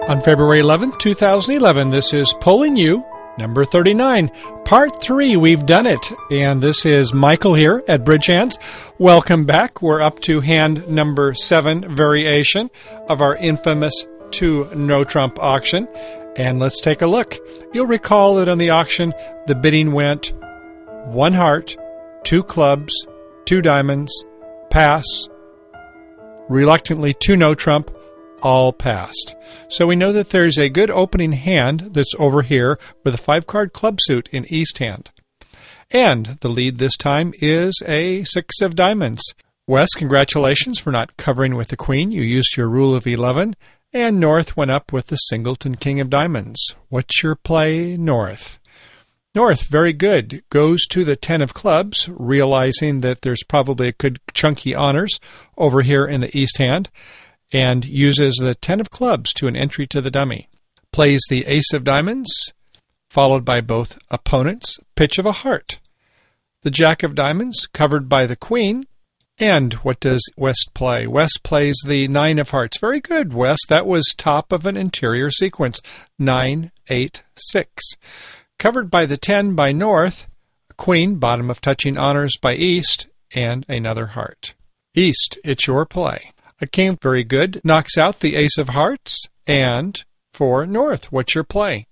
On February 11th, 2011, this is Polling You, number 39, Part 3. We've done it. And this is Michael here at Bridge Hands. Welcome back. We're up to hand number 7 variation of our infamous 2 no trump auction. And let's take a look. You'll recall that on the auction, the bidding went 1 heart, 2 clubs, 2 diamonds, pass, reluctantly 2 no trump, all passed. So we know that there's a good opening hand that's over here with a 5-card club suit in East hand. And the lead this time is a 6 of diamonds. Wes, congratulations for not covering with the queen. You used your rule of 11. And North went up with the singleton king of diamonds. What's your play, North? North, very good. Goes to the 10 of clubs, realizing that there's probably a good chunky honors over here in the East hand, and uses the 10 of clubs to an entry to the dummy. Plays the ace of diamonds, followed by both opponents' pitch of a heart. The jack of diamonds, covered by the queen. And what does West play? West plays the 9 of hearts. Very good, West. That was top of an interior sequence. 9, 8, 6. Covered by the 10 by North, a queen, bottom of touching honors by East, and another heart. East, it's your play. A king, very good, knocks out the ace of hearts. And for North, what's your play?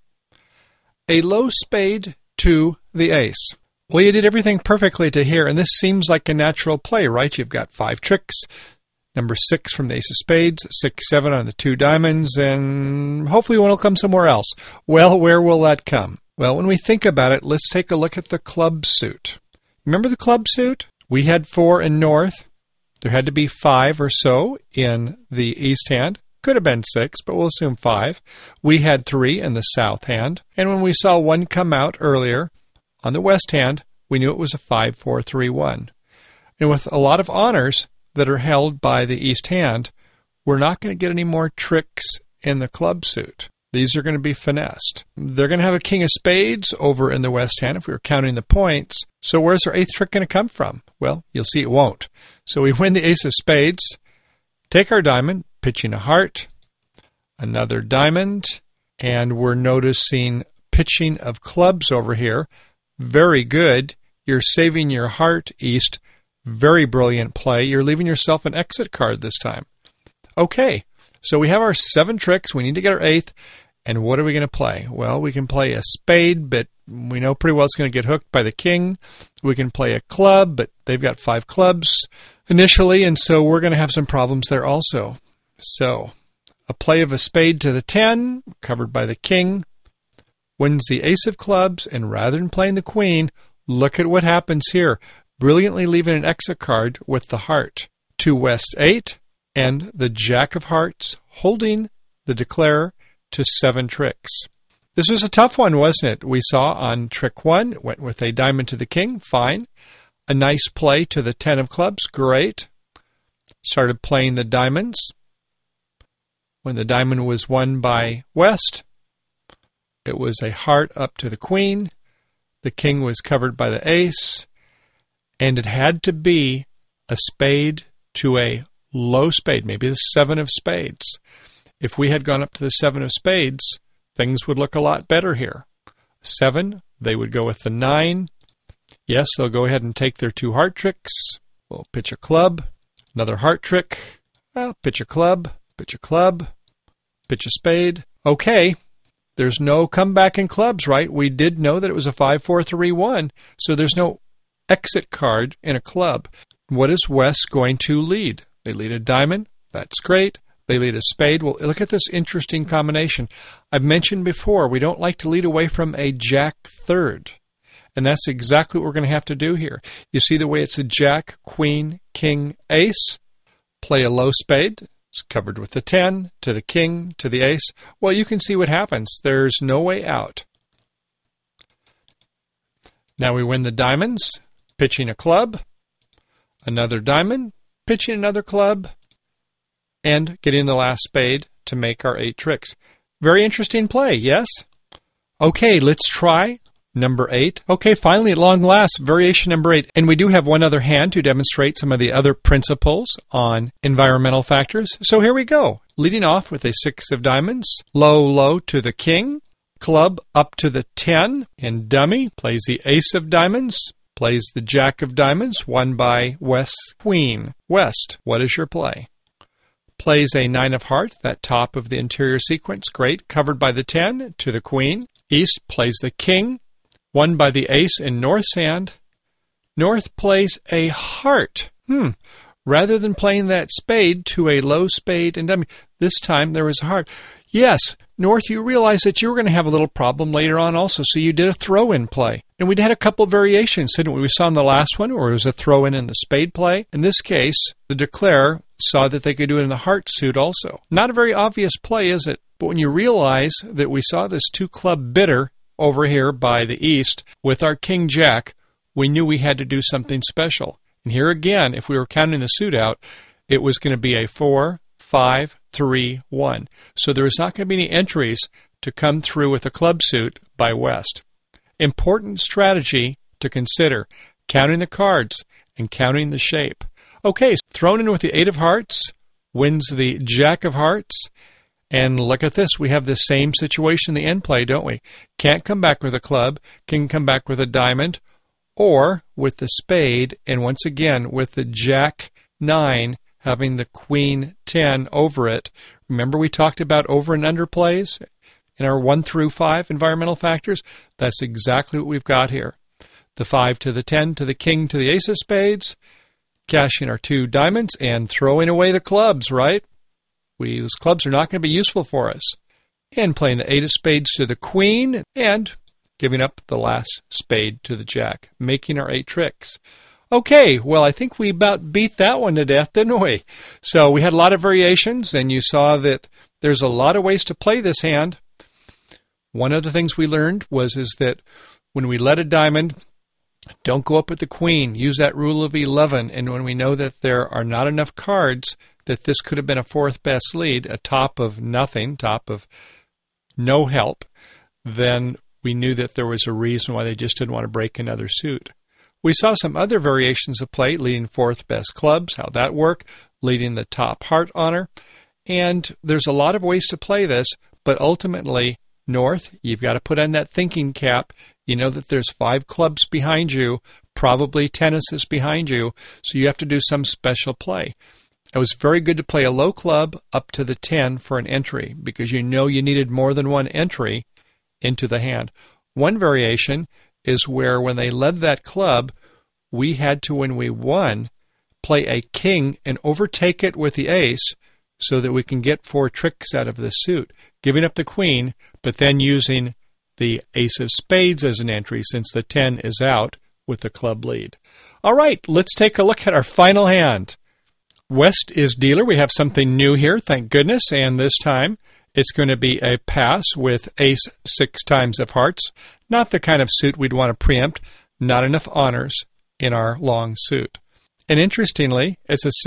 A low spade to the ace. Well, you did everything perfectly to here, and this seems like a natural play, right? You've got 5 tricks, number 6 from the ace of spades, 6, 7 on the 2 diamonds, and hopefully one will come somewhere else. Well, where will that come? Well, when we think about it, let's take a look at the club suit. Remember the club suit? We had 4 in North. There had to be 5 or so in the East hand. Could have been 6, but we'll assume 5. We had 3 in the South hand. And when we saw 1 come out earlier on the West hand, we knew it was a 5, 4, 3, 1. And with a lot of honors that are held by the East hand, we're not going to get any more tricks in the club suit. These are going to be finessed. They're going to have a king of spades over in the West hand if we were counting the points. So where's our 8th trick going to come from? Well, you'll see it won't. So we win the ace of spades, take our diamond, pitching a heart, another diamond, and we're noticing pitching of clubs over here. Very good. You're saving your heart, East. Very brilliant play. You're leaving yourself an exit card this time. Okay, so we have our 7 tricks. We need to get our 8th. And what are we going to play? Well, we can play a spade, but we know pretty well it's going to get hooked by the king. We can play a club, but they've got 5 clubs initially, and so we're going to have some problems there also. So, a play of a spade to the 10, covered by the king, wins the ace of clubs, and rather than playing the queen, look at what happens here. Brilliantly leaving an exit card with the heart. To West 8, and the jack of hearts, holding the declarer to 7 tricks. This was a tough one, wasn't it? We saw on trick 1, it went with a diamond to the king, fine. A nice play to the 10 of clubs, great. Started playing the diamonds. When the diamond was won by West, it was a heart up to the queen. The king was covered by the ace. And it had to be a spade to a low spade, maybe the 7 of spades. If we had gone up to the 7 of spades, things would look a lot better here. 7, they would go with the 9. Yes, they'll go ahead and take their 2 heart tricks. We'll pitch a club, another heart trick. Well, pitch a club, pitch a club, pitch a spade. Okay, there's no comeback in clubs, right? We did know that it was a 5, 4, 3, 1, so there's no exit card in a club. What is West going to lead? They lead a diamond. That's great. They lead a spade. Well, look at this interesting combination. I've mentioned before, we don't like to lead away from a jack third. And that's exactly what we're going to have to do here. You see the way it's a jack, queen, king, ace. Play a low spade. It's covered with the 10, to the king, to the ace. Well, you can see what happens. There's no way out. Now we win the diamonds, pitching a club, another diamond, pitching another club, and getting the last spade to make our 8 tricks. Very interesting play, yes? Okay, let's try number 8. Okay, finally, at long last, variation number 8. And we do have one other hand to demonstrate some of the other principles on environmental factors. So here we go. Leading off with a 6 of diamonds, low, low to the king, club up to the 10, and dummy plays the ace of diamonds, plays the jack of diamonds, won by West's queen. West, what is your play? Plays a 9 of hearts, that top of the interior sequence, great, covered by the 10 to the queen. East plays the king, won by the ace in North's hand. North plays a heart. Rather than playing that spade to a low spade and dummy, this time there was a heart. Yes, North, you realized that you were going to have a little problem later on also, so you did a throw-in play. And we'd had a couple of variations, didn't we? We saw in the last one where it was a throw-in in the spade play. In this case, the declare saw that they could do it in the heart suit also. Not a very obvious play, is it? But when you realize that we saw this 2-club bidder over here by the east with our king-jack, we knew we had to do something special. And here again, if we were counting the suit out, it was going to be a 4, 5, 3, 1. So there was not going to be any entries to come through with a club suit by West. Important strategy to consider, counting the cards and counting the shape. Okay, so thrown in with the 8 of hearts, wins the jack of hearts. And look at this, we have the same situation in the end play, don't we? Can't come back with a club, can come back with a diamond, or with the spade, and once again with the jack 9 having the queen 10 over it. Remember we talked about over and under plays in our 1 through 5 environmental factors? That's exactly what we've got here. The 5 to the 10 to the king to the ace of spades, cashing our 2 diamonds and throwing away the clubs, right? Those clubs are not going to be useful for us. And playing the 8 of spades to the queen and giving up the last spade to the jack, making our 8 tricks. Okay, well, I think we about beat that one to death, didn't we? So we had a lot of variations, and you saw that there's a lot of ways to play this hand. One of the things we learned is that when we let a diamond, don't go up with the queen. Use that rule of 11. And when we know that there are not enough cards, that this could have been a 4th best lead, a top of nothing, top of no help, then we knew that there was a reason why they just didn't want to break another suit. We saw some other variations of play, leading 4th best clubs, how that worked, leading the top heart honor. And there's a lot of ways to play this, but ultimately, North, you've got to put on that thinking cap. You know that there's 5 clubs behind you, probably tennis is behind you, so you have to do some special play. It was very good to play a low club up to the 10 for an entry, because you know you needed more than one entry into the hand. One variation is where when they led that club, we had to, when we won, play a king and overtake it with the ace so that we can get 4 tricks out of the suit, giving up the queen, but then using the ace of spades as an entry since the 10 is out with the club lead. All right, let's take a look at our final hand. West is dealer. We have something new here, thank goodness, and this time it's going to be a pass with ace 6 times of hearts. Not the kind of suit we'd want to preempt, not enough honors in our long suit. And interestingly, it's a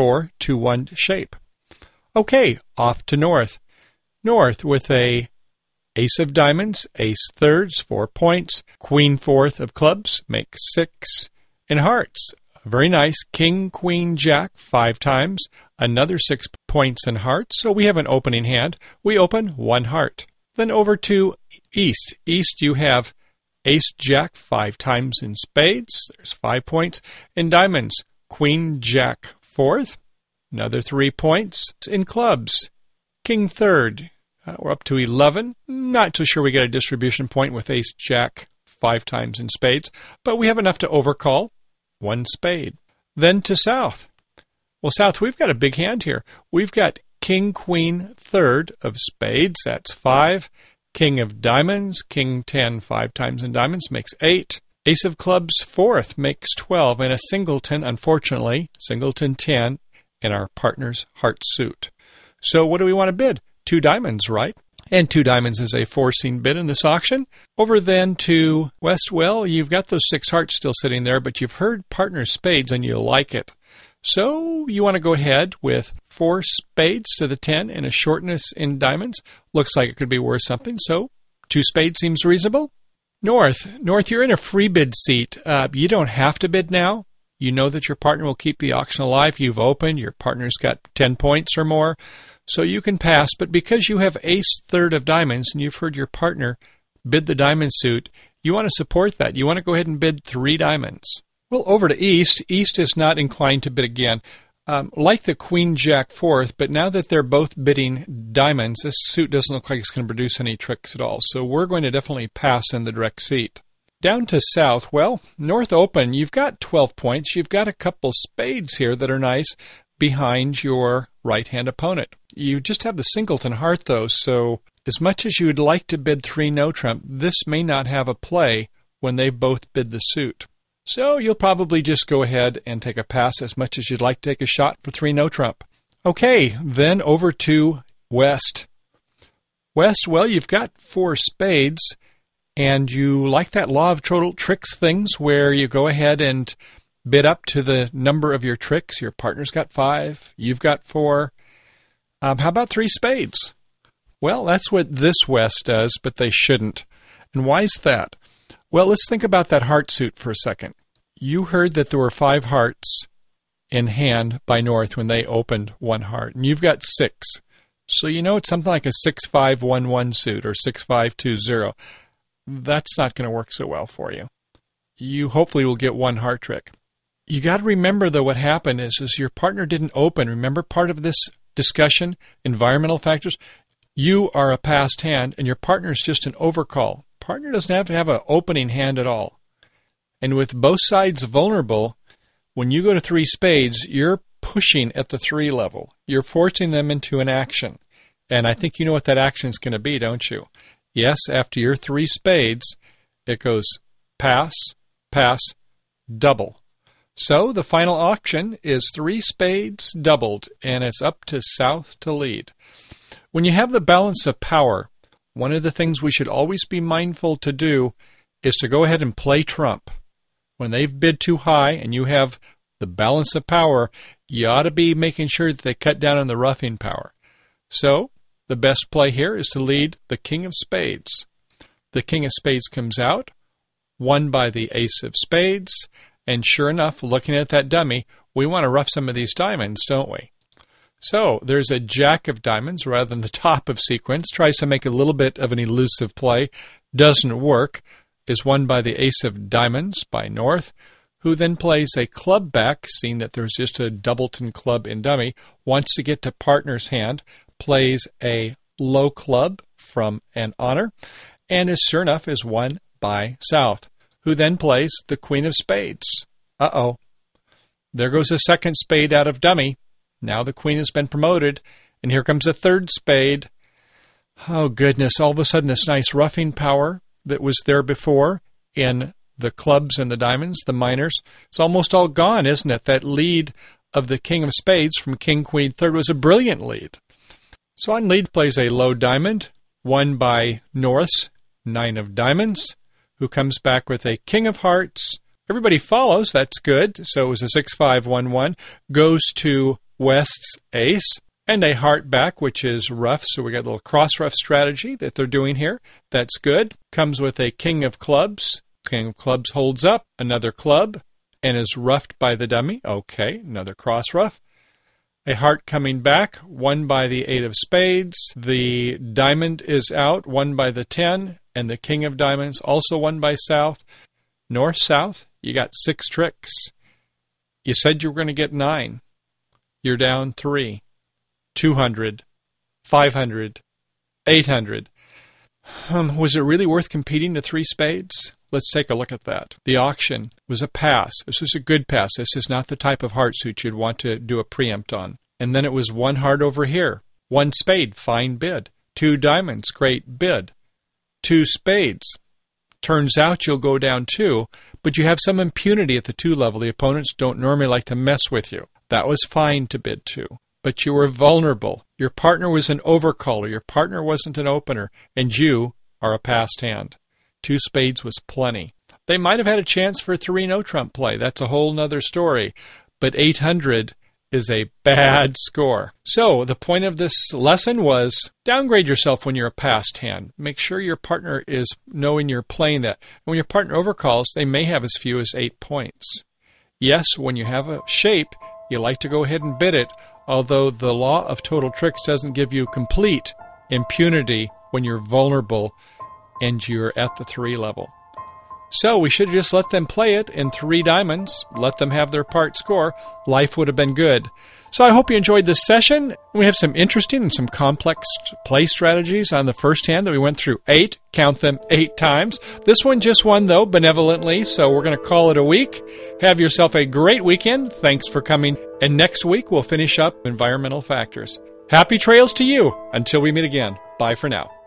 6-4-2-1 shape. Okay, off to North. North with a ace of diamonds, ace thirds, 4 points, queen 4th of clubs, makes 6, and hearts. Very nice. King, queen, jack, 5 times. Another 6 points in hearts. So we have an opening hand. We open 1 heart. Then over to East. East, you have ace, jack, 5 times in spades. There's 5 points. In diamonds, queen, jack, 4th. Another 3 points. In clubs, king 3rd. We're up to 11. Not so sure we get a distribution point with ace, jack, 5 times in spades. But we have enough to overcall. 1 spade. Then to South. Well, South, we've got a big hand here. We've got king, queen, 3rd of spades. That's 5. King of diamonds, king 10, 5 times in diamonds, makes 8. Ace of clubs, 4th, makes 12. And a singleton, unfortunately, singleton 10 in our partner's heart suit. So what do we want to bid? 2 diamonds, right? And 2 diamonds is a forcing bid in this auction. Over then to West. Well, you've got those 6 hearts still sitting there, but you've heard partner spades and you like it. So you want to go ahead with 4 spades to the 10 and a shortness in diamonds. Looks like it could be worth something, so 2 spades seems reasonable. North, you're in a free bid seat. You don't have to bid now. You know that your partner will keep the auction alive. You've opened. Your partner's got 10 points or more. So you can pass. But because you have ace third of diamonds and you've heard your partner bid the diamond suit, you want to support that. You want to go ahead and bid 3 diamonds. Well, over to East. East is not inclined to bid again. Like the Queen Jack fourth, but now that they're both bidding diamonds, this suit doesn't look like it's going to produce any tricks at all. So we're going to definitely pass in the direct seat. Down to South, well, North open, you've got 12 points. You've got a couple spades here that are nice behind your right-hand opponent. You just have the singleton heart, though, so as much as you would like to bid 3 no trump, this may not have a play when they both bid the suit. So you'll probably just go ahead and take a pass as much as you'd like to take a shot for 3 no trump. Okay, then over to West. West, well, you've got 4 spades, and you like that law of total tricks things where you go ahead and bid up to the number of your tricks. Your partner's got 5, you've got 4. How about 3 spades? Well, that's what this West does, but they shouldn't. And why is that? Well, let's think about that heart suit for a second. You heard that there were 5 hearts in hand by North when they opened 1 heart, and you've got 6. So you know it's something like a 6-5-1-1 suit or 6-5-2-0. That's not going to work so well for you. You hopefully will get 1 heart trick. You got to remember, though, what happened is your partner didn't open. Remember part of this discussion, environmental factors? You are a passed hand, and your partner is just an overcall. Partner doesn't have to have an opening hand at all. And with both sides vulnerable, when you go to 3 spades, you're pushing at the 3 level. You're forcing them into an action. And I think you know what that action is going to be, don't you? Yes, after your 3 spades, it goes pass, pass, double. So the final auction is 3 spades doubled, and it's up to South to lead. When you have the balance of power, one of the things we should always be mindful to do is to go ahead and play trump. When they've bid too high and you have the balance of power, you ought to be making sure that they cut down on the roughing power. So the best play here is to lead the King of Spades. The King of Spades comes out, won by the Ace of Spades, and sure enough, looking at that dummy, we want to rough some of these diamonds, don't we? So there's a Jack of Diamonds rather than the top of sequence. Tries to make a little bit of an elusive play. Doesn't work. Is won by the Ace of Diamonds by North, who then plays a club back, seeing that there's just a doubleton club in dummy, wants to get to partner's hand, plays a low club from an honor, and is sure enough is won by South, who then plays the Queen of Spades. Uh-oh. There goes a second spade out of dummy. Now the Queen has been promoted, and here comes a 3rd spade. Oh, goodness, all of a sudden this nice roughing power that was there before in the clubs and the diamonds, the minors, it's almost all gone, isn't it? That lead of the King of Spades from King, Queen, 3rd was a brilliant lead. So on lead plays a low diamond, won by North's 9 of Diamonds, who comes back with a King of Hearts. Everybody follows, that's good. So it was a 6-5-1-1, goes to West's Ace, and a heart back, which is rough. So we got a little cross-rough strategy that they're doing here. That's good. Comes with a King of Clubs. King of Clubs holds up another club and is roughed by the dummy. Okay, another cross-rough. A heart coming back, won by the 8 of Spades. The diamond is out, won by the 10, and the King of Diamonds also won by South. North-South, you got 6 tricks. You said you were going to get 9. You're down 3, 200, 500, 800. Was it really worth competing to 3 spades? Let's take a look at that. The auction was a pass. This was a good pass. This is not the type of heart suit you'd want to do a preempt on. And then it was 1 heart over here. 1 spade, fine bid. 2 diamonds, great bid. 2 spades. Turns out you'll go down 2, but you have some impunity at the 2 level. The opponents don't normally like to mess with you. That was fine to bid 2, but you were vulnerable. Your partner was an overcaller. Your partner wasn't an opener, and you are a passed hand. 2 spades was plenty. They might have had a chance for a 3 no trump play. That's a whole nother story. But 800 is a bad score. So the point of this lesson was downgrade yourself when you're a passed hand. Make sure your partner is knowing you're playing that. When your partner overcalls, they may have as few as 8 points. Yes, when you have a shape, you like to go ahead and bid it, although the law of total tricks doesn't give you complete impunity when you're vulnerable and you're at the 3 level. So we should just let them play it in 3 diamonds, let them have their part score. Life would have been good. So I hope you enjoyed this session. We have some interesting and some complex play strategies on the first hand that we went through 8, count them 8 times. This one just won, though, benevolently, so we're going to call it a week. Have yourself a great weekend. Thanks for coming. And next week we'll finish up environmental factors. Happy trails to you. Until we meet again. Bye for now.